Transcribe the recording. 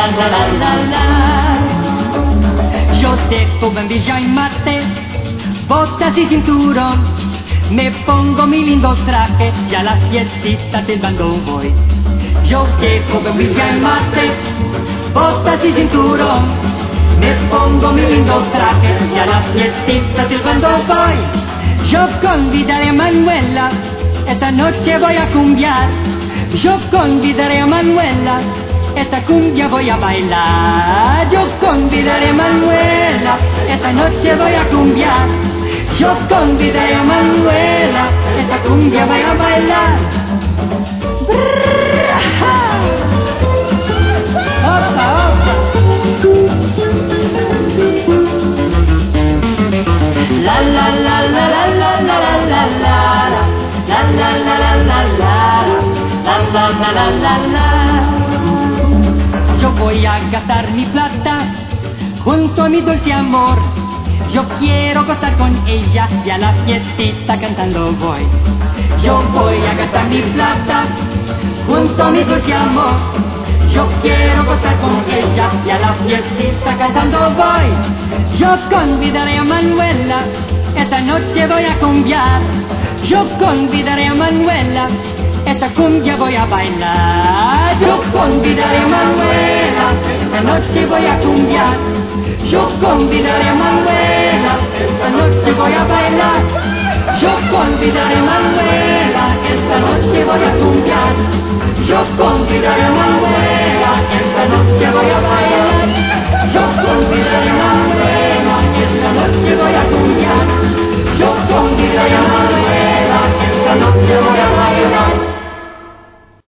la la la la. Yo dejo bombilla y mate, botas y cinturón, me pongo mi lindo traje y a la fiestita del bandón voy. Yo dejo bombilla y mate, botas y cinturón, me pongo mi lindo traje y a la fiestita del bandón voy. Yo convidaré a Manuela, esta noche voy a cumbiar. Yo convidaré a Manuela, esta cumbia voy a bailar. Yo convidaré a Manuela, esta noche voy a cumbiar. Yo convidaré a Manuela, esta cumbia voy a bailar. Opa, opa. La la la la la la la la la la la la la la la la la. Yo voy a gastar mi plata junto a mi dulce amor. Yo quiero gozar con ella y a la fiestita cantando voy. Yo voy a gastar mi plata junto a mi dulce amor. Yo quiero gozar con ella y a la fiestita cantando voy. Yo convidaré a Manuela, esta noche voy a cumbiar. Yo convidaré a Manuela, esta cumbia voy a bailar. Yo convidaré a Manuela, esta noche voy a cumbiar. Yo convidaré a Manuela, esta noche voy a bailar. Yo convidaré a Manuela, esta noche voy a cumbiar. Yo convidaré a Manuela,